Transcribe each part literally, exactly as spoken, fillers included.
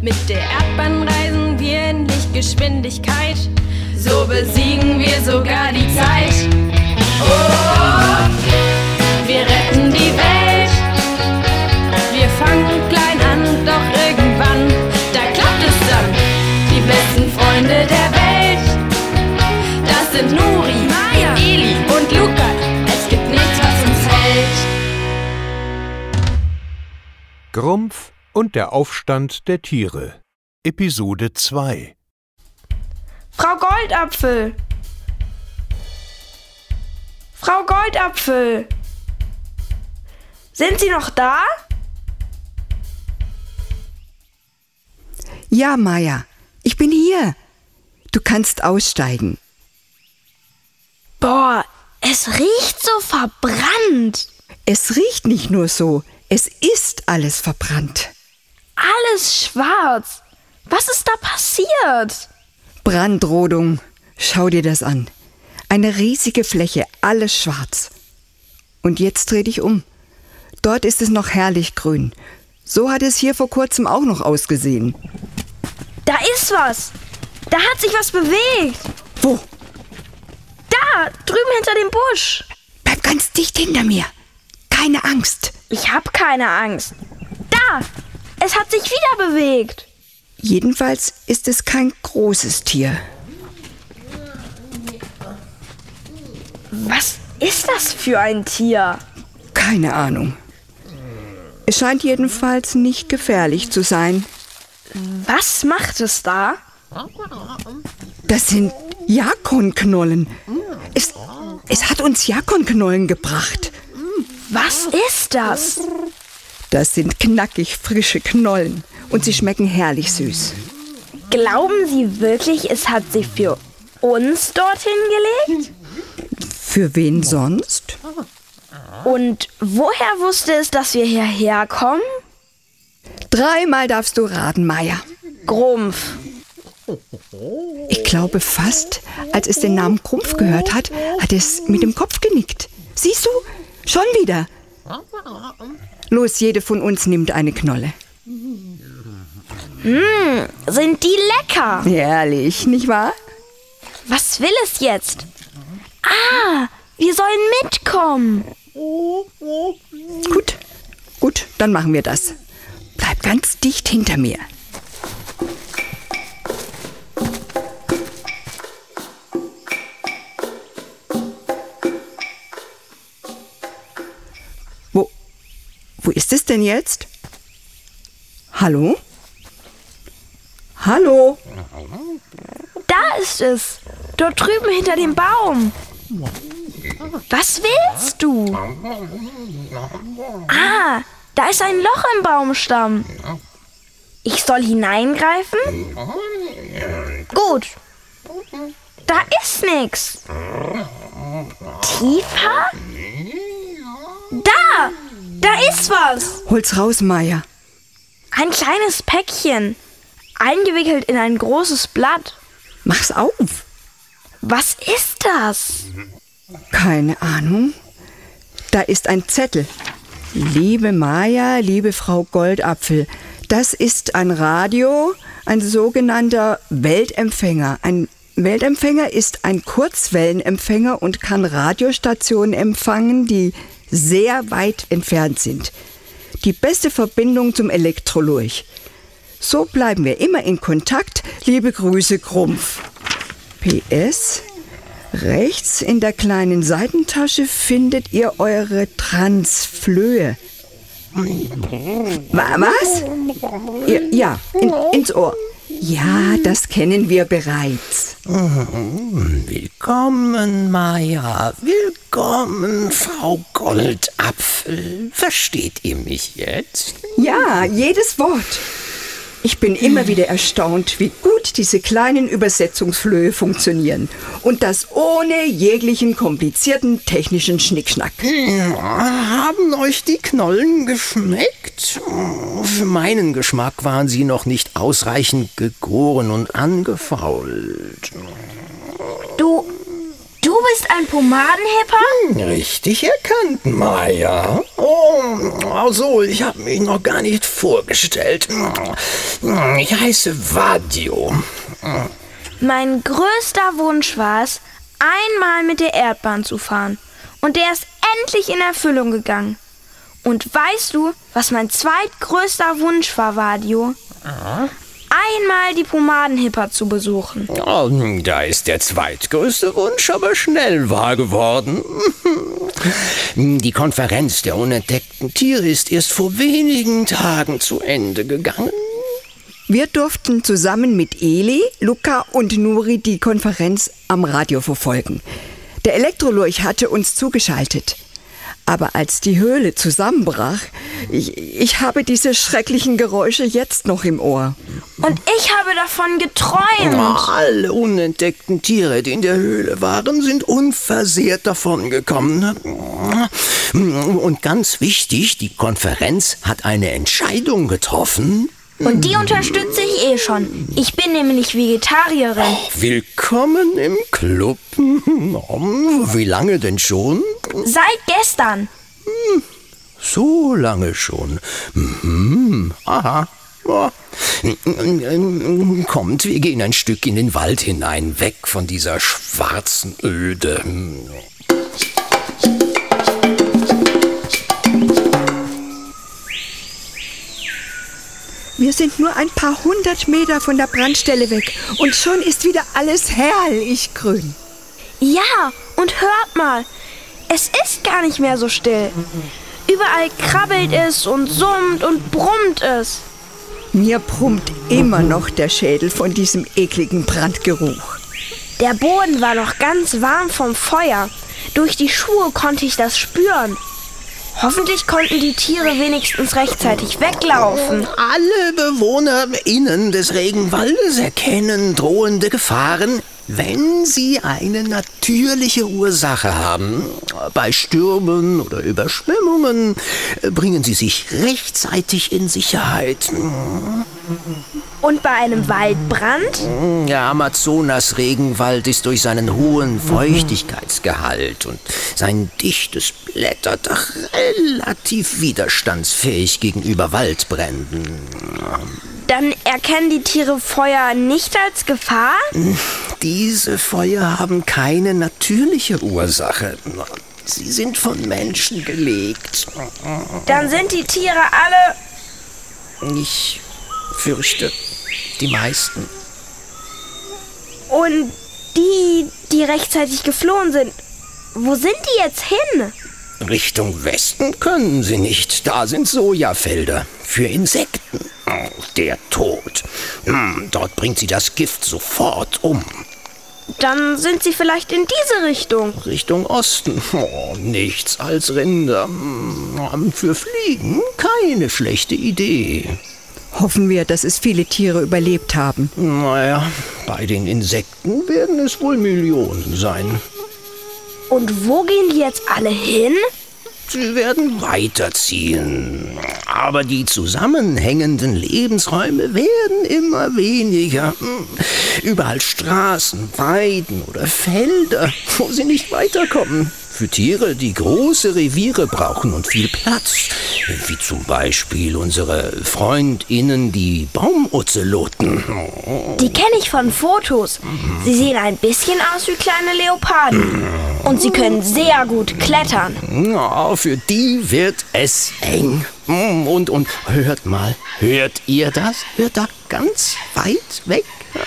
Mit der Erdbahn reisen wir in Lichtgeschwindigkeit. So besiegen wir sogar die Zeit. Oh, wir retten die Welt. Wir fangen klein an, doch irgendwann, da klappt es dann. Die besten Freunde der Welt, das sind Nuri, Maya, Eli und Luca. Es gibt nichts, was uns hält. Grumpf und der Aufstand der Tiere. Episode zwei. Frau Goldapfel! Frau Goldapfel! Sind Sie noch da? Ja, Maya, ich bin hier. Du kannst aussteigen. Boah, es riecht so verbrannt. Es riecht nicht nur so, es ist alles verbrannt. Alles schwarz. Was ist da passiert? Brandrodung, schau dir das an. Eine riesige Fläche, alles schwarz. Und jetzt dreh dich um. Dort ist es noch herrlich grün. So hat es hier vor kurzem auch noch ausgesehen. Da ist was. Da hat sich was bewegt. Wo? Da, drüben hinter dem Busch. Bleib ganz dicht hinter mir. Keine Angst. Ich hab keine Angst. Da, es hat sich wieder bewegt. Jedenfalls ist es kein großes Tier. Was ist das für ein Tier? Keine Ahnung. Es scheint jedenfalls nicht gefährlich zu sein. Was macht es da? Das sind Jakonknollen. Es, es hat uns Jakonknollen gebracht. Was ist das? Das sind knackig frische Knollen und sie schmecken herrlich süß. Glauben Sie wirklich, es hat sie für uns dorthin gelegt? Für wen sonst? Und woher wusste es, dass wir hierher kommen? Dreimal darfst du raten, Maya. Grumpf. Ich glaube fast, als es den Namen Grumpf gehört hat, hat es mit dem Kopf genickt. Siehst du? Schon wieder. Los, jede von uns nimmt eine Knolle. Mmh, sind die lecker. Herrlich, nicht wahr? Was will es jetzt? Ah, wir sollen mitkommen. Gut, gut, dann machen wir das. Bleib ganz dicht hinter mir. Wo, wo ist es denn jetzt? Hallo? Hallo? Da ist es. Dort drüben hinter dem Baum. Was willst du? Ah, da ist ein Loch im Baumstamm. Ich soll hineingreifen? Gut. Da ist nichts. Tiefer? Da! Da ist was. Hol's raus, Maya. Ein kleines Päckchen. Eingewickelt in ein großes Blatt. Mach's auf. Was ist das? Keine Ahnung. Da ist ein Zettel. Liebe Maya, liebe Frau Goldapfel, das ist ein Radio, ein sogenannter Weltempfänger. Ein Weltempfänger ist ein Kurzwellenempfänger und kann Radiostationen empfangen, die sehr weit entfernt sind. Die beste Verbindung zum Elektrolurch. So bleiben wir immer in Kontakt. Liebe Grüße, Grumpf. P S Rechts in der kleinen Seitentasche findet ihr eure Transflöhe. Was? Ja, ja in, ins Ohr. Ja, das kennen wir bereits. Willkommen, Maya. Willkommen, Frau Goldapfel. Versteht ihr mich jetzt? Ja, jedes Wort. Ich bin immer wieder erstaunt, wie gut diese kleinen Übersetzungsflöhe funktionieren. Und das ohne jeglichen komplizierten technischen Schnickschnack. Haben euch die Knollen geschmeckt? Für meinen Geschmack waren sie noch nicht ausreichend gegoren und angefault. Du, du bist ein Pomadenhipper? Richtig erkannt, Maya. Oh, also, ich habe mich noch gar nicht vorgestellt. Ich heiße Vadio. Mein größter Wunsch war es, einmal mit der Erdbahn zu fahren. Und der ist endlich in Erfüllung gegangen. Und weißt du, was mein zweitgrößter Wunsch war, Vadio? Einmal die Pomadenhipper zu besuchen. Oh, da ist der zweitgrößte Wunsch aber schnell wahr geworden. Die Konferenz der unentdeckten Tiere ist erst vor wenigen Tagen zu Ende gegangen. Wir durften zusammen mit Eli, Luca und Nuri die Konferenz am Radio verfolgen. Der Elektrolurch hatte uns zugeschaltet. Aber als die Höhle zusammenbrach, ich, ich habe diese schrecklichen Geräusche jetzt noch im Ohr. Und ich habe davon geträumt. Alle unentdeckten Tiere, die in der Höhle waren, sind unversehrt davongekommen. Und ganz wichtig, die Konferenz hat eine Entscheidung getroffen. Und die unterstütze ich eh schon. Ich bin nämlich Vegetarierin. Oh, willkommen im Club. Wie lange denn schon? Seit gestern. So lange schon. Mhm. Aha. Oh. Kommt, wir gehen ein Stück in den Wald hinein, weg von dieser schwarzen Öde. Wir sind nur ein paar hundert Meter von der Brandstelle weg und schon ist wieder alles herrlich grün. Ja, und hört mal, es ist gar nicht mehr so still. Überall krabbelt es und summt und brummt es. Mir brummt immer noch der Schädel von diesem ekligen Brandgeruch. Der Boden war noch ganz warm vom Feuer. Durch die Schuhe konnte ich das spüren. Hoffentlich konnten die Tiere wenigstens rechtzeitig weglaufen. Alle BewohnerInnen des Regenwaldes erkennen drohende Gefahren, wenn sie eine natürliche Ursache haben. Bei Stürmen oder Überschwemmungen bringen sie sich rechtzeitig in Sicherheit. Und bei einem Waldbrand? Der Amazonas-Regenwald ist durch seinen hohen Feuchtigkeitsgehalt und sein dichtes Blätterdach relativ widerstandsfähig gegenüber Waldbränden. Dann erkennen die Tiere Feuer nicht als Gefahr? Diese Feuer haben keine natürliche Ursache. Sie sind von Menschen gelegt. Dann sind die Tiere alle... Ich fürchte, die meisten. Und die, die rechtzeitig geflohen sind, wo sind die jetzt hin? Richtung Westen können sie nicht. Da sind Sojafelder für Insekten. Der Tod. Dort bringt sie das Gift sofort um. Dann sind sie vielleicht in diese Richtung. Richtung Osten. Oh, nichts als Rinder. Für Fliegen keine schlechte Idee. Hoffen wir, dass es viele Tiere überlebt haben. Naja, bei den Insekten werden es wohl Millionen sein. Und wo gehen die jetzt alle hin? Sie werden weiterziehen. Aber die zusammenhängenden Lebensräume werden immer weniger. Überall Straßen, Weiden oder Felder, wo sie nicht weiterkommen. Für Tiere, die große Reviere brauchen und viel Platz. Wie zum Beispiel unsere FreundInnen, die Baumuzeloten. Die kenne ich von Fotos. Sie sehen ein bisschen aus wie kleine Leoparden. Und sie können sehr gut klettern. Ja, für die wird es eng. Und, und hört mal, hört ihr das? Hört da ganz weit weg?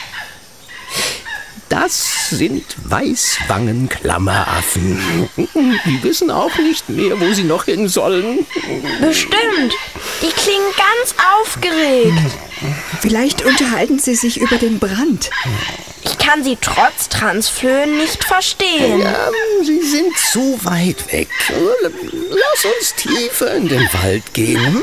Das sind Weißwangenklammeraffen. Die wissen auch nicht mehr, wo sie noch hin sollen. Bestimmt. Die klingen ganz aufgeregt. Vielleicht unterhalten sie sich über den Brand. Ich kann sie trotz Transflöhen nicht verstehen. Ja, sie sind zu weit weg. Lass uns tiefer in den Wald gehen.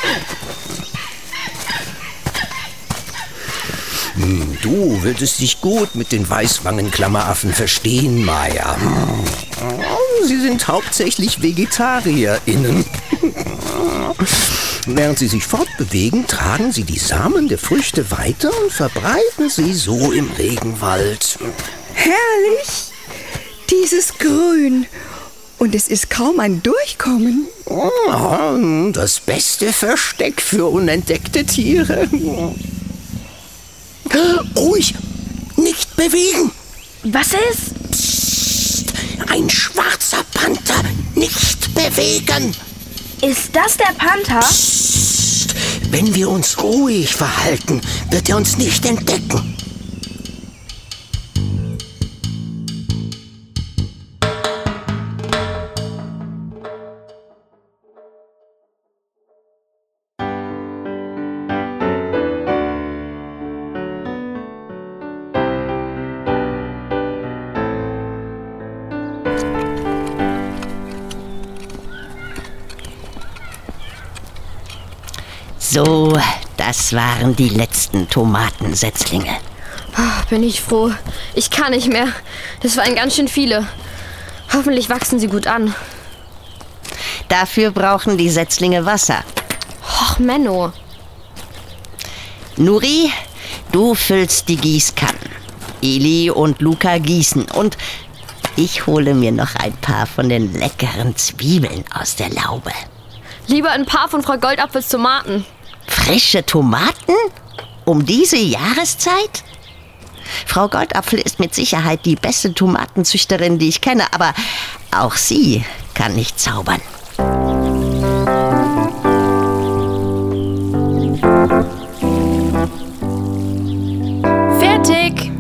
Du würdest dich gut mit den Weißwangenklammeraffen verstehen, Maya. Sie sind hauptsächlich VegetarierInnen. Während sie sich fortbewegen, tragen sie die Samen der Früchte weiter und verbreiten sie so im Regenwald. Herrlich! dieses Grün. Und es ist kaum ein Durchkommen. Oh, das beste Versteck für unentdeckte Tiere. Ruhig, nicht bewegen. Was ist? Psst, ein schwarzer Panther, nicht bewegen. Ist das der Panther? Psst, wenn wir uns ruhig verhalten, wird er uns nicht entdecken. So, das waren die letzten Tomatensetzlinge. Oh, bin ich froh. Ich kann nicht mehr. Das waren ganz schön viele. Hoffentlich wachsen sie gut an. Dafür brauchen die Setzlinge Wasser. Och, Menno. Nuri, du füllst die Gießkannen. Eli und Luca gießen. Und ich hole mir noch ein paar von den leckeren Zwiebeln aus der Laube. Lieber ein paar von Frau Goldapfels Tomaten. Frische Tomaten? Um diese Jahreszeit? Frau Goldapfel ist mit Sicherheit die beste Tomatenzüchterin, die ich kenne, aber auch sie kann nicht zaubern. Fertig!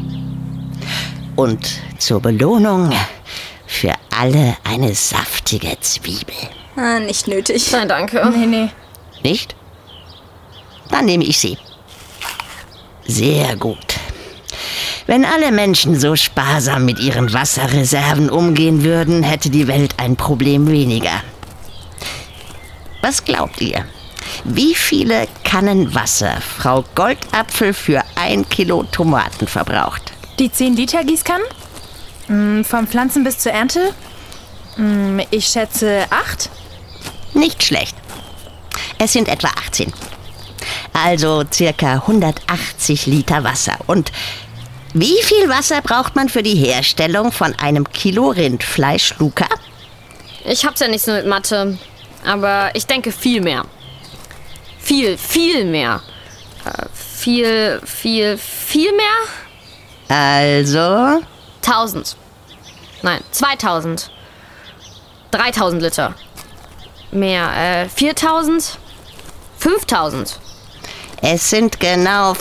Und zur Belohnung für alle eine saftige Zwiebel. Ah, nicht nötig. Nein, danke. Nee, nee. Nicht? Dann nehme ich sie. Sehr gut. Wenn alle Menschen so sparsam mit ihren Wasserreserven umgehen würden, hätte die Welt ein Problem weniger. Was glaubt ihr? Wie viele Kannen Wasser Frau Goldapfel für ein Kilo Tomaten verbraucht? Die zehn Liter Gießkannen? Hm, vom Pflanzen bis zur Ernte? Hm, ich schätze acht. Nicht schlecht. Es sind etwa achtzehn. Also circa hundertachtzig Liter Wasser. Und wie viel Wasser braucht man für die Herstellung von einem Kilo Rindfleisch, Luca? Ich hab's ja nicht so mit Mathe. Aber ich denke viel mehr. Viel, viel mehr. Äh, viel, viel, viel mehr? Also? Tausend. Nein, zweitausend. Dreitausend Liter. Mehr, äh, viertausend? Fünftausend. Es sind genau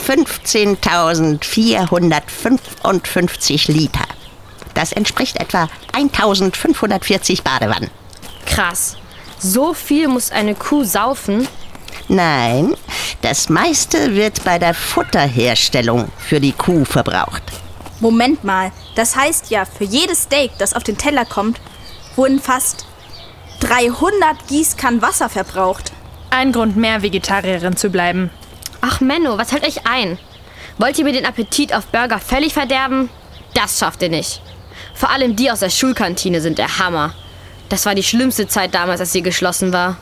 fünfzehntausendvierhundertfünfundfünfzig Liter. Das entspricht etwa eintausendfünfhundertvierzig Badewannen. Krass. So viel muss eine Kuh saufen? Nein, das meiste wird bei der Futterherstellung für die Kuh verbraucht. Moment mal, das heißt ja, für jedes Steak, das auf den Teller kommt, wurden fast dreihundert Gießkannen Wasser verbraucht. Ein Grund mehr, Vegetarierin zu bleiben. Ach Menno, was hält euch ein? Wollt ihr mir den Appetit auf Burger völlig verderben? Das schafft ihr nicht. Vor allem die aus der Schulkantine sind der Hammer. Das war die schlimmste Zeit damals, als sie geschlossen war.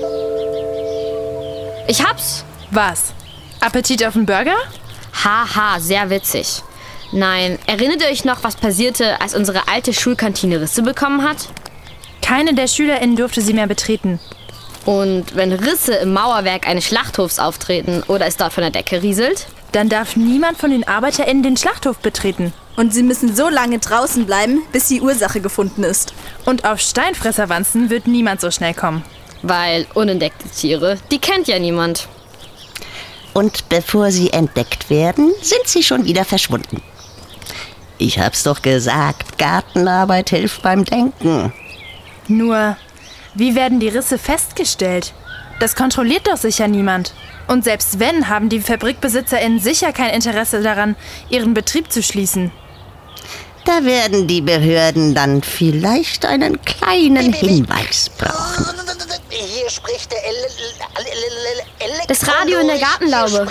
Ich hab's. Was? Appetit auf einen Burger? Haha, sehr witzig. Nein, erinnert ihr euch noch, was passierte, als unsere alte Schulkantine Risse bekommen hat? Keine der SchülerInnen durfte sie mehr betreten. Und wenn Risse im Mauerwerk eines Schlachthofs auftreten oder es dort von der Decke rieselt? Dann darf niemand von den ArbeiterInnen den Schlachthof betreten. Und sie müssen so lange draußen bleiben, bis die Ursache gefunden ist. Und auf Steinfresserwanzen wird niemand so schnell kommen. Weil unentdeckte Tiere, die kennt ja niemand. Und bevor sie entdeckt werden, sind sie schon wieder verschwunden. Ich hab's doch gesagt, Gartenarbeit hilft beim Denken. Nur, wie werden die Risse festgestellt? Das kontrolliert doch sicher niemand. Und selbst wenn, haben die FabrikbesitzerInnen sicher kein Interesse daran, ihren Betrieb zu schließen. Da werden die Behörden dann vielleicht einen kleinen Hinweis brauchen. Hier spricht der El El Das Radio in der Gartenlaube.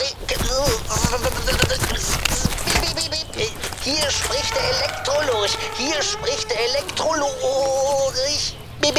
Hier spricht der Elektrolurch. Hier spricht der Elektrolurch.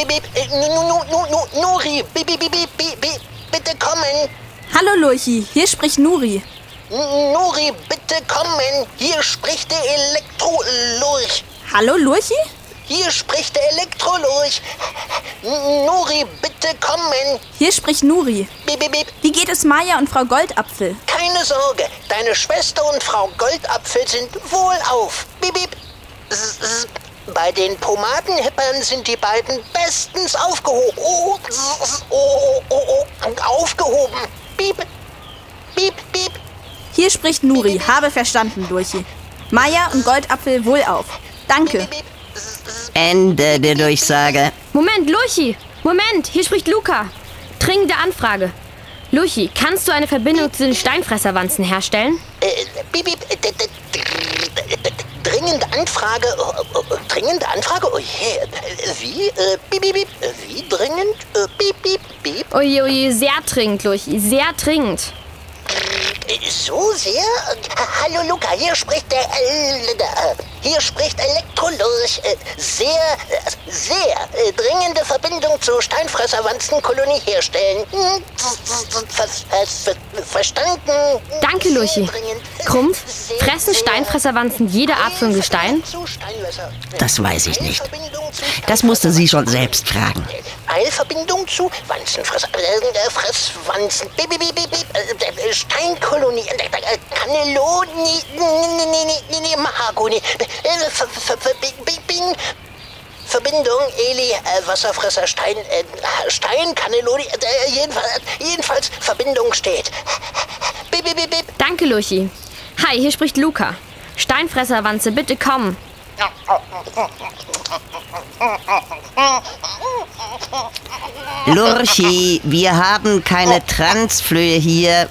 Nuri, bitte kommen. Hallo Lurchi, hier spricht Nuri. Nuri, bitte kommen. Hier spricht der Elektrolurch. Hallo, Lurchi? Hier spricht der Elektrolurch. Nuri, bitte kommen. Hier spricht Nuri. Bip, bip, bip. Wie geht es Maja und Frau Goldapfel? Keine Sorge, deine Schwester und Frau Goldapfel sind wohlauf. Bip, bip. S -s Bei den Pomadenhippern sind die beiden bestens aufgehoben. Oh, oh, oh, oh, aufgehoben. Piep, piep, piep. Hier spricht Nuri. Habe verstanden, Lurchi. Maja und Goldapfel wohlauf. Danke. Ende der Durchsage. Moment, Lurchi! Moment, hier spricht Luca. Dringende Anfrage. Lurchi, kannst du eine Verbindung zu den Steinfresserwanzen herstellen? Äh, piep, piep. Dringende Anfrage. Oh, oh, oh, dringende Anfrage? Oh je. Wie? Äh, piep, piep, piep. Wie dringend? Äh, piep, piep, piep. Oje, oje, sehr dringend, Lurchi, sehr dringend. So sehr? Hallo Luca, hier spricht der äh, hier spricht Elektrolurch. Äh, sehr, äh, sehr äh, dringende Verbindung zur Steinfresserwanzenkolonie herstellen. Hm, ver, ver, ver, verstanden? Danke, Lurchi. Krumpf, fressen Steinfresserwanzen jede Art von Gestein? Das weiß ich nicht. Das musste sie schon selbst fragen. Eilverbindung zu Wanzenfresser, äh, Fresswanzen, Bip, Bip, Bip, Bip, äh, Steinkolonie, äh, Cannelloni, nee, nee, nee, Mahagoni, äh, Ver, Ver, Ver, Bing, Verbindung, Eli, äh, Wasserfresser, Stein, äh, Stein, Cannelloni, äh, jedenfalls, jedenfalls Verbindung steht. Bip, Bip, Bip, Bip. Danke, Lurchi. Hi, hier spricht Luca. Steinfresserwanze, bitte kommen. Lurchi, wir haben keine Transflöhe hier.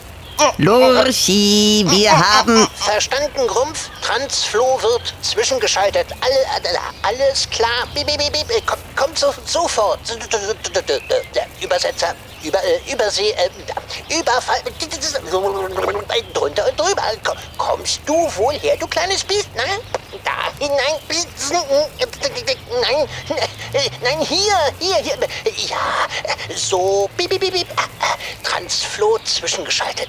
Lurchi, wir haben... Verstanden, Grumpf. Transflo wird zwischengeschaltet. All, alles klar. Bip, bip, bip. Komm, kommt so, sofort. Übersetzer. Über, äh, Übersee. Äh, Überfall. Drunter und drüber. Kommst du wohl her, du kleines Biest? Na? Da hinein. Nein. Nein, hier. Hier, hier. Ja, so. Bip, bip, bip. Transflo zwischengeschaltet.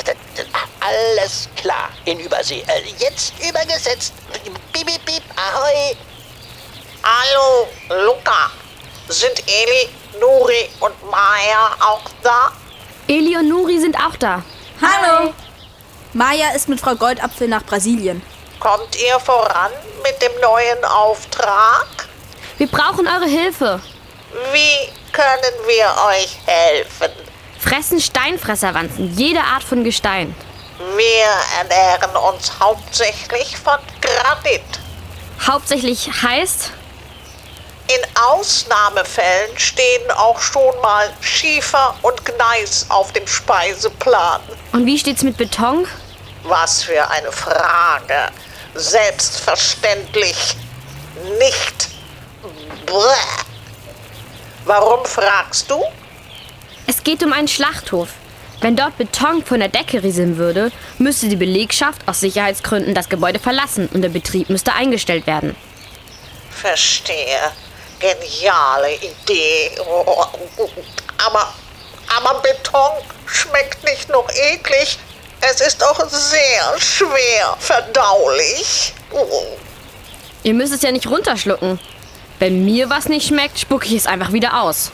Alles klar in Übersee. Äh, jetzt übergesetzt. Bip, bip, bip. Ahoi. Hallo, Luca. Sind Eli, Nuri und Maja auch da? Eli und Nuri sind auch da. Hallo. Maja ist mit Frau Goldapfel nach Brasilien. Kommt ihr voran mit dem neuen Auftrag? Wir brauchen eure Hilfe. Wie können wir euch helfen? Fressen Steinfresserwanzen, jede Art von Gestein. Wir ernähren uns hauptsächlich von Granit. Hauptsächlich heißt? In Ausnahmefällen stehen auch schon mal Schiefer und Gneis auf dem Speiseplan. Und wie steht's mit Beton? Was für eine Frage. Selbstverständlich nicht. Bäh. Warum fragst du? Es geht um einen Schlachthof. Wenn dort Beton von der Decke rieseln würde, müsste die Belegschaft aus Sicherheitsgründen das Gebäude verlassen und der Betrieb müsste eingestellt werden. Verstehe. Geniale Idee. Oh, aber, aber Beton schmeckt nicht nur eklig, es ist auch sehr schwer verdaulich. Oh. Ihr müsst es ja nicht runterschlucken. Wenn mir was nicht schmeckt, spucke ich es einfach wieder aus.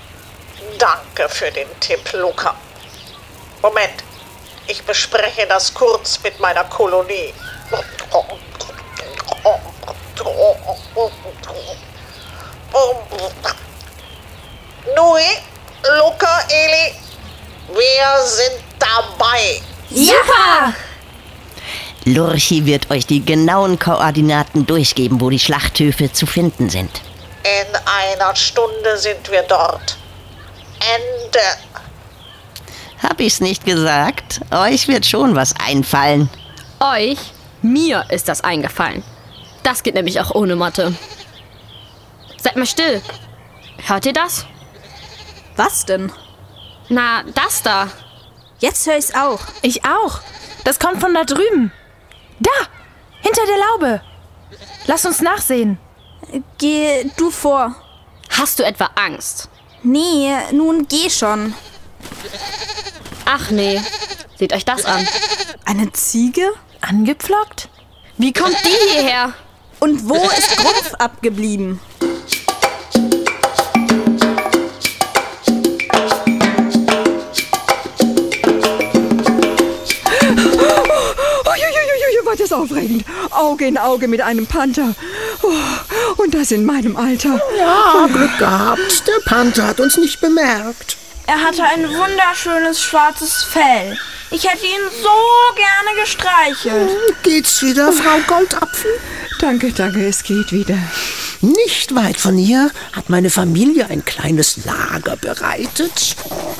Danke für den Tipp, Luca. Moment, ich bespreche das kurz mit meiner Kolonie. Nuri, Luca, Eli, wir sind dabei. Super! Lurchi wird euch die genauen Koordinaten durchgeben, wo die Schlachthöfe zu finden sind. In einer Stunde sind wir dort. Ende. Hab ich's nicht gesagt? Euch wird schon was einfallen. Euch? Mir ist das eingefallen. Das geht nämlich auch ohne Mathe. Seid mal still. Hört ihr das? Was denn? Na, das da. Jetzt höre ich's auch. Ich auch. Das kommt von da drüben. Da, hinter der Laube. Lass uns nachsehen. Geh du vor. Hast du etwa Angst? Nee, nun geh schon. Ach nee, seht euch das an. Eine Ziege? Angepflockt? Wie kommt die hierher? Und wo ist Grumpf abgeblieben? War das aufregend. Auge in Auge mit einem Panther. Oh, und das in meinem Alter. Ja, Glück gehabt. Der Panther hat uns nicht bemerkt. Er hatte ein wunderschönes schwarzes Fell. Ich hätte ihn so gerne gestreichelt. Geht's wieder, Frau Goldapfel? Danke, danke, es geht wieder. Nicht weit von hier hat meine Familie ein kleines Lager bereitet.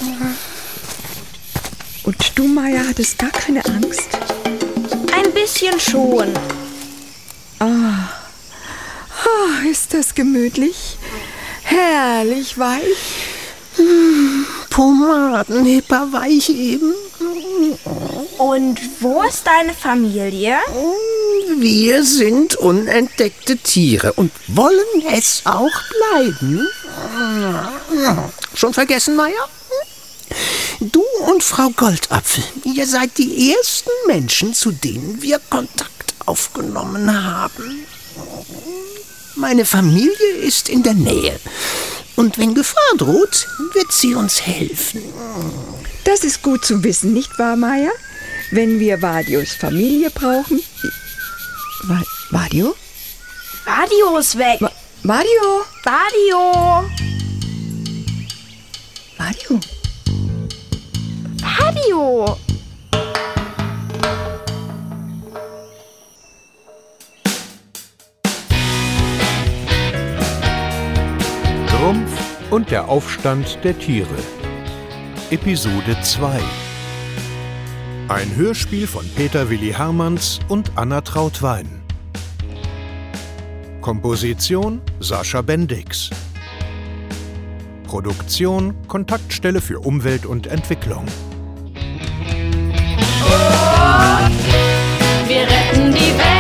Und du, Maja, hattest gar keine Angst? Ein bisschen schon. Ah, oh, ist das gemütlich? Herrlich weich. Hm, Pomadenhipper weich eben. Und wo ist deine Familie? Wir sind unentdeckte Tiere und wollen es auch bleiben. Schon vergessen, Maja? Du und Frau Goldapfel, ihr seid die ersten Menschen, zu denen wir Kontakt aufgenommen haben. Meine Familie ist in der Nähe. Und wenn Gefahr droht, wird sie uns helfen. Das ist gut zu wissen, nicht wahr, Maja? Wenn wir Vadios Familie brauchen... Va Vadio? Vadio ist weg. Va Vadio? Vadio. Vadio? Vadio. Grumpf und der Aufstand der Tiere. Episode zwei. Ein Hörspiel von Peter Willi Hermanns und Anna Trautwein. Komposition Sascha Bendix. Produktion Kontaktstelle für Umwelt und Entwicklung. Wir retten die Welt.